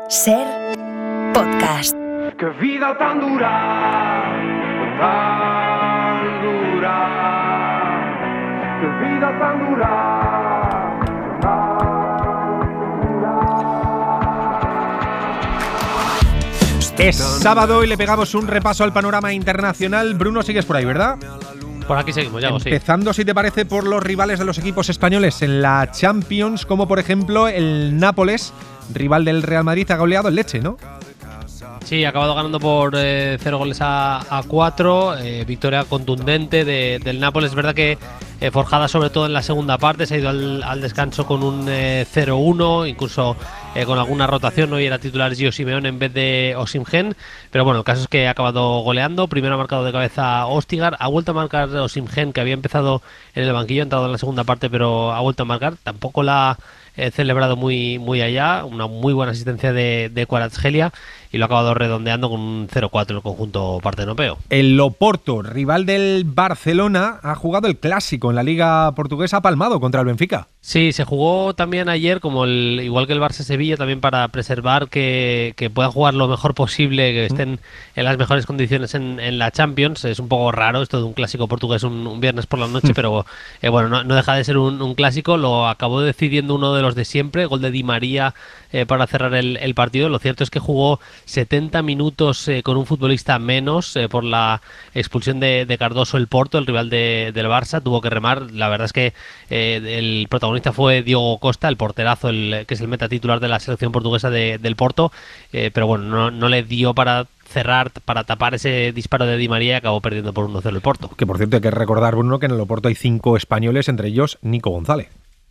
Ser podcast. Qué vida tan dura, tan dura. Qué vida tan dura, Es sábado y le pegamos un repaso al panorama internacional. Bruno, sigues por ahí, ¿verdad? Por aquí seguimos, ya sí. Empezando, si te parece, por los rivales de los equipos españoles en la Champions, como por ejemplo el Nápoles, rival del Real Madrid, ha goleado el Lecce, ¿no? Sí, ha acabado ganando por 0 goles a 4, victoria contundente del Nápoles. Es verdad que forjada sobre todo en la segunda parte, se ha ido al descanso con un 0-1, incluso con alguna rotación. Hoy era titular Gio Simeone en vez de Osimhen, pero bueno, el caso es que ha acabado goleando. Primero ha marcado de cabeza Ostigar, ha vuelto a marcar Osimhen, que había empezado en el banquillo, ha entrado en la segunda parte, pero ha vuelto a marcar. Tampoco la ha celebrado muy allá, una muy buena asistencia de Kvaratskhelia, y lo ha acabado redondeando con un 0-4 el conjunto partenopeo. El Oporto, rival del Barcelona, ha jugado el clásico en la Liga Portuguesa, ha palmado contra el Benfica. Sí, se jugó también ayer, como igual que el Barça-Sevilla, también para preservar que puedan jugar lo mejor posible, que estén en las mejores condiciones en la Champions. Es un poco raro esto de un clásico portugués un viernes por la noche, pero bueno, no deja de ser un clásico. Lo acabó decidiendo uno de los de siempre, gol de Di María para cerrar el partido. Lo cierto es que jugó 70 minutos con un futbolista menos por la expulsión de Cardoso, el Porto, el rival del Barça. Tuvo que remar. La verdad es que el protagonista fue Diogo Costa, el porterazo, que es el meta titular de la selección portuguesa del Porto, pero bueno, no le dio para cerrar, para tapar ese disparo de Di María, y acabó perdiendo por 1-0 el Porto. Que por cierto hay que recordar, Bruno, que en el Oporto hay 5 españoles, entre ellos Nico González.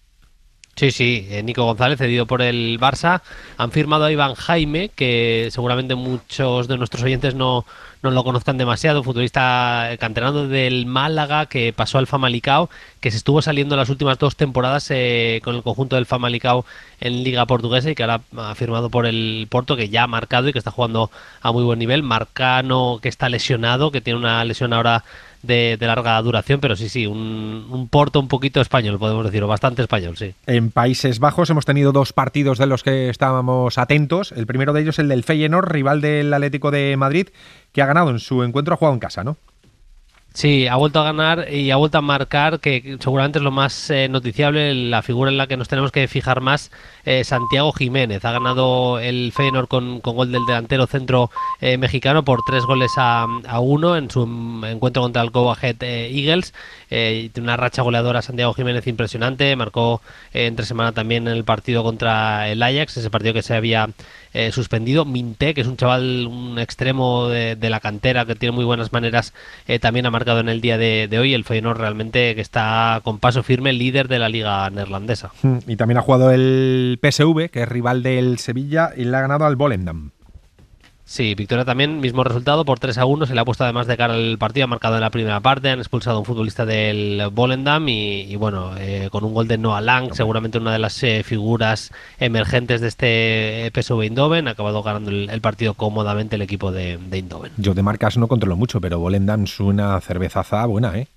Sí, Nico González, cedido por el Barça. Han firmado a Iván Jaime, que seguramente muchos de nuestros oyentes no lo conozcan demasiado, futbolista canterano del Málaga, que pasó al Famalicão, que se estuvo saliendo las últimas 2 temporadas con el conjunto del Famalicão en Liga Portuguesa, y que ahora ha firmado por el Porto, que ya ha marcado y que está jugando a muy buen nivel. Marcano, que está lesionado, que tiene una lesión ahora de larga duración, pero sí, un Porto un poquito español, podemos decir, o bastante español, sí. En Países Bajos hemos tenido 2 partidos de los que estábamos atentos. El primero de ellos, el del Feyenoord, rival del Atlético de Madrid, que ha ganado en su encuentro, ha jugado en casa, ¿no? Sí, ha vuelto a ganar y ha vuelto a marcar, que seguramente es lo más noticiable, la figura en la que nos tenemos que fijar más, Santiago Jiménez. Ha ganado el Feyenoord con gol del delantero centro mexicano por 3 goles a 1 en su encuentro contra el Go Ahead Eagles. Tiene una racha goleadora Santiago Jiménez impresionante. Marcó entre semana también en el partido contra el Ajax, ese partido que se había suspendido. Minté, que es un chaval, un extremo de la cantera, que tiene muy buenas maneras, también ha marcado en el día de hoy. El Feyenoord realmente que está con paso firme, líder de la liga neerlandesa. Y también ha jugado el PSV, que es rival del Sevilla, y le ha ganado al Volendam. Sí, victoria también, mismo resultado, por 3-1. Se le ha puesto además de cara al partido, ha marcado en la primera parte, han expulsado a un futbolista del Volendam y bueno, con un gol de Noah Lang, seguramente una de las figuras emergentes de este PSV Eindhoven. Ha acabado ganando el partido cómodamente el equipo de Eindhoven. Yo de marcas no controlo mucho, pero Volendam es una cervezaza buena, ¿eh?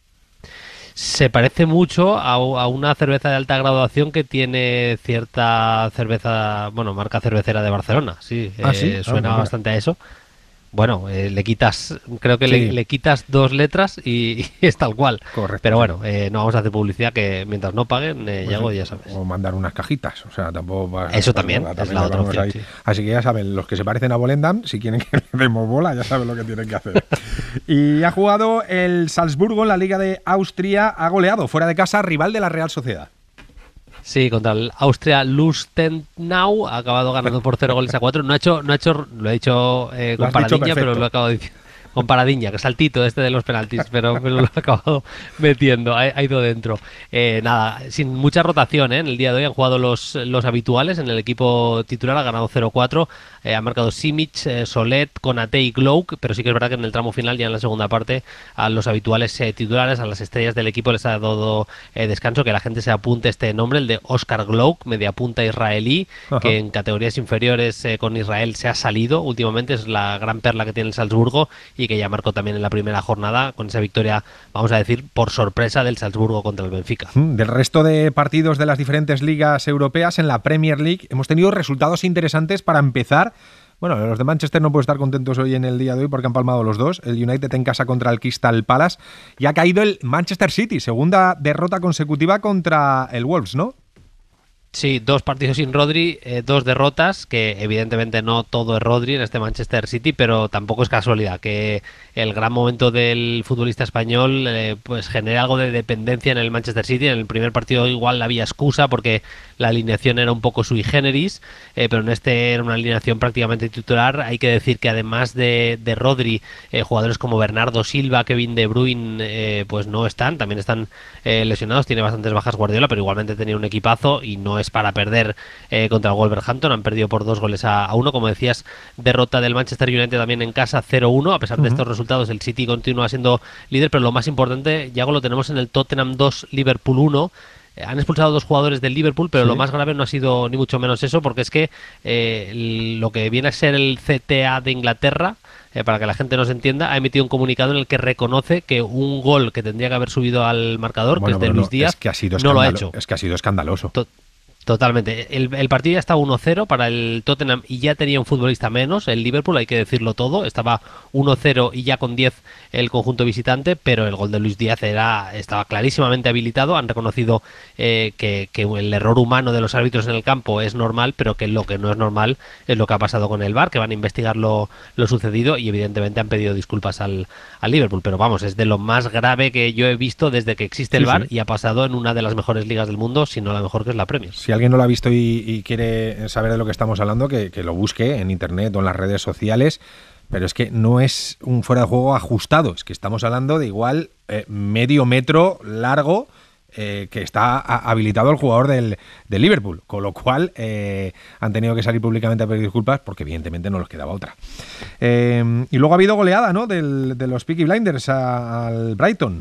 Se parece mucho a una cerveza de alta graduación que tiene cierta cerveza, bueno, marca cervecera de Barcelona. Sí, ¿sí? Suena bastante a eso. Bueno, le quitas, creo que sí. le quitas 2 letras y es tal cual. Correcto. Pero bueno, no vamos a hacer publicidad, que mientras no paguen, Yago, ya sabes. O mandar unas cajitas, o sea, tampoco... Eso también, es la otra opción, sí. Así que ya saben, los que se parecen a Volendam, si quieren que le demos bola, ya saben lo que tienen que hacer. Y ha jugado el Salzburgo en la Liga de Austria, ha goleado fuera de casa, rival de la Real Sociedad. Sí, contra el Austria Lustenau, ha acabado ganando por 0 goles a 4. No ha hecho, lo he dicho con Paradiña, pero lo he acabado diciendo. Con Paradiña, que es saltito de los penaltis, pero lo ha acabado metiendo, ha ido dentro. Nada, sin mucha rotación, en el día de hoy han jugado los habituales. En el equipo titular ha ganado 0-4, ha marcado Simic, Solet, Konaté y Glouk, pero sí que es verdad que en el tramo final, ya en la segunda parte, a los habituales titulares, a las estrellas del equipo, les ha dado descanso. Que la gente se apunte este nombre, el de Oscar Glouk, mediapunta israelí. Ajá. Que en categorías inferiores con Israel se ha salido últimamente, es la gran perla que tiene el Salzburgo, y que ya marcó también en la primera jornada con esa victoria, vamos a decir, por sorpresa del Salzburgo contra el Benfica. Del resto de partidos de las diferentes ligas europeas, en la Premier League hemos tenido resultados interesantes para empezar. Bueno, los de Manchester no pueden estar contentos hoy en el día de hoy porque han palmado los dos. El United en casa contra el Crystal Palace y ha caído el Manchester City, segunda derrota consecutiva contra el Wolves, ¿no? Sí, 2 partidos sin Rodri, 2 derrotas, que evidentemente no todo es Rodri en este Manchester City, pero tampoco es casualidad que el gran momento del futbolista español pues genere algo de dependencia en el Manchester City. En el primer partido igual había excusa porque la alineación era un poco sui generis, pero en este era una alineación prácticamente titular. Hay que decir que además de Rodri, jugadores como Bernardo Silva, Kevin De Bruyne, pues no están, también están lesionados, tiene bastantes bajas Guardiola, pero igualmente tenía un equipazo y no es para perder contra el Wolverhampton. Han perdido por 2-1, como decías, derrota del Manchester United también en casa 0-1. A pesar de estos resultados, el City continúa siendo líder, pero lo más importante, Yago, lo tenemos en el Tottenham 2, Liverpool 1. Han expulsado 2 jugadores del Liverpool, pero sí, lo más grave no ha sido ni mucho menos eso, porque es que lo que viene a ser el CTA de Inglaterra, para que la gente nos entienda, ha emitido un comunicado en el que reconoce que un gol que tendría que haber subido al marcador, bueno, que es de Luis Díaz, no lo ha hecho. Es que ha sido escandaloso. Totalmente. El partido ya estaba 1-0 para el Tottenham y ya tenía un futbolista menos. El Liverpool, hay que decirlo todo, estaba 1-0 y ya con 10 el conjunto visitante, pero el gol de Luis Díaz estaba clarísimamente habilitado. Han reconocido que el error humano de los árbitros en el campo es normal, pero que lo que no es normal es lo que ha pasado con el VAR, que van a investigar lo sucedido y evidentemente han pedido disculpas al Liverpool. Pero vamos, es de lo más grave que yo he visto desde que existe el VAR, y ha pasado en una de las mejores ligas del mundo, si no la mejor, que es la Premier. Si alguien no lo ha visto y quiere saber de lo que estamos hablando, que lo busque en internet o en las redes sociales, pero es que no es un fuera de juego ajustado, es que estamos hablando de igual medio metro largo que está habilitado el jugador del Liverpool, con lo cual han tenido que salir públicamente a pedir disculpas porque evidentemente no les quedaba otra. Y luego ha habido goleada, ¿no?, de los Peaky Blinders al Brighton.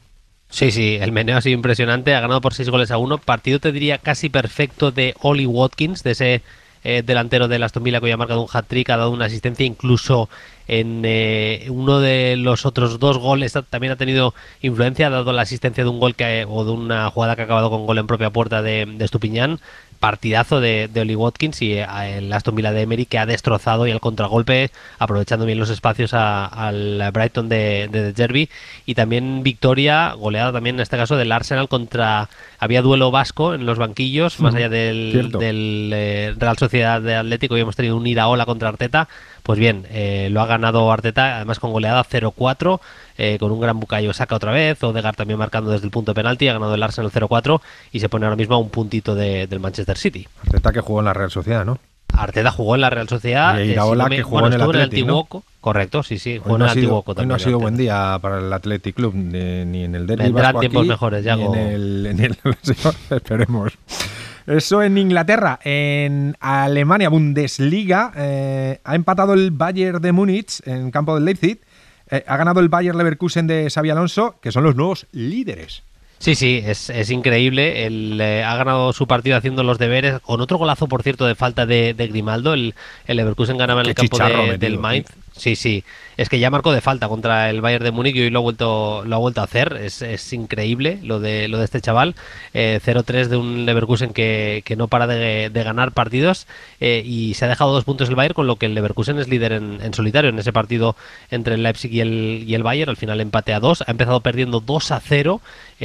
Sí, el meneo ha sido impresionante, ha ganado por 6-1, partido te diría casi perfecto de Ollie Watkins, de ese delantero del Aston Villa que hoy ha marcado un hat-trick, ha dado una asistencia, incluso en uno de los otros 2 goles también ha tenido influencia, ha dado la asistencia de un gol o de una jugada que ha acabado con gol en propia puerta de Estupiñán. Partidazo de Ollie Watkins y el Aston Villa de Emery, que ha destrozado y al contragolpe, aprovechando bien los espacios al Brighton de Derby. Y también victoria, goleada también en este caso del Arsenal había duelo vasco en los banquillos, más allá del Real Sociedad de Atlético, y hemos tenido un Iraola contra Arteta. Pues bien, lo ha ganado Arteta, además con goleada 0-4, con un gran Bukayo Saka otra vez, Odegaard también marcando desde el punto de penalti, ha ganado el Arsenal 0-4 y se pone ahora mismo a un puntito del Manchester City. Arteta, que jugó en la Real Sociedad, ¿no? Arteta jugó en la Real Sociedad. Y Iraola, que jugó en el Athletic, ¿no? Correcto, sí, jugó en el Antiguoco también. Hoy no ha sido buen día para el Athletic Club, ni en el derbi Vendrán vasco tiempos aquí, mejores, ya. Ni en el esperemos. Eso en Inglaterra. En Alemania, Bundesliga, ha empatado el Bayern de Múnich en campo del Leipzig. Ha ganado el Bayer Leverkusen de Xabi Alonso, que son los nuevos líderes. Sí, es increíble. Ha ganado su partido haciendo los deberes, con otro golazo, por cierto, de falta de Grimaldo. El Leverkusen ganaba en el campo del Mainz. Sí. Es que ya marcó de falta contra el Bayern de Múnich y hoy lo ha vuelto a hacer. Es increíble lo de este chaval. 0-3 de un Leverkusen que no para de ganar partidos, y se ha dejado 2 puntos el Bayern, con lo que el Leverkusen es líder en solitario en ese partido entre el Leipzig y el Bayern. Al final empate a 2. Ha empezado perdiendo 2-0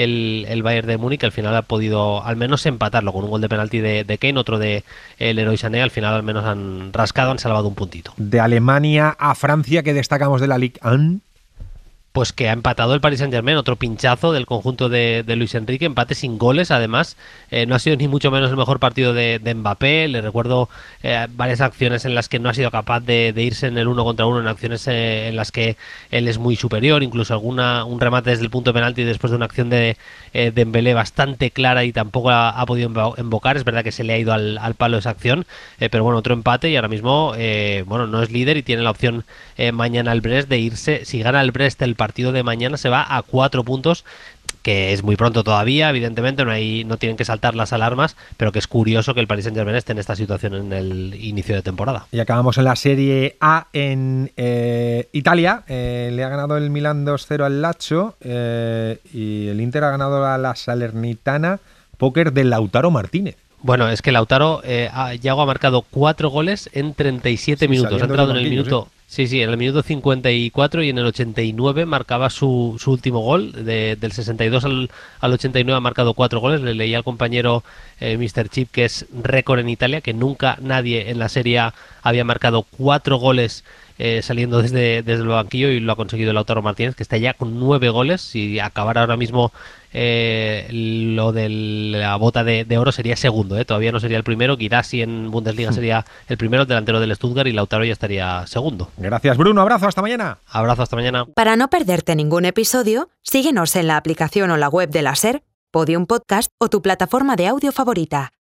el Bayern de Múnich, que al final ha podido al menos empatarlo con un gol de penalti de Kane, otro de Leroy Sané. Al final al menos han salvado un puntito. De Alemania a Francia, que destacamos de la Ligue 1. Pues que ha empatado el Paris Saint-Germain, otro pinchazo del conjunto de Luis Enrique, empate sin goles, además. No ha sido ni mucho menos el mejor partido de Mbappé. Le recuerdo varias acciones en las que no ha sido capaz de irse en el 1 contra 1, en acciones en las que él es muy superior, incluso un remate desde el punto de penalti después de una acción de Dembélé bastante clara y tampoco ha podido embocar. Es verdad que se le ha ido al palo esa acción, pero bueno, otro empate y ahora mismo no es líder y tiene la opción mañana el Brest de irse. Si gana el Brest el partido partido de mañana se va a 4 puntos, que es muy pronto todavía, evidentemente, no tienen que saltar las alarmas, pero que es curioso que el Paris Saint-Germain esté en esta situación en el inicio de temporada. Y acabamos en la Serie A en Italia. Le ha ganado el Milan 2-0 al Lazio y el Inter ha ganado a la Salernitana, póker de Lautaro Martínez. Bueno, es que Lautaro Yago ha marcado 4 goles en 37 minutos. Ha entrado en el minuto... Sí, en el minuto 54 y en el 89 marcaba su último gol. Del 62 al 89 ha marcado 4 goles. Le leía al compañero Mr. Chip que es récord en Italia, que nunca nadie en la Serie A había marcado 4 goles saliendo desde el banquillo, y lo ha conseguido Lautaro Martínez, que está ya con 9 goles. Si acabara ahora mismo lo de la bota de oro sería segundo, todavía no sería el primero. Guirassy en Bundesliga sería el primero, el delantero del Stuttgart, y Lautaro ya estaría segundo. Gracias, Bruno, abrazo, hasta mañana. Abrazo, hasta mañana. Para no perderte ningún episodio, síguenos en la aplicación o la web de la SER, Podium Podcast o tu plataforma de audio favorita.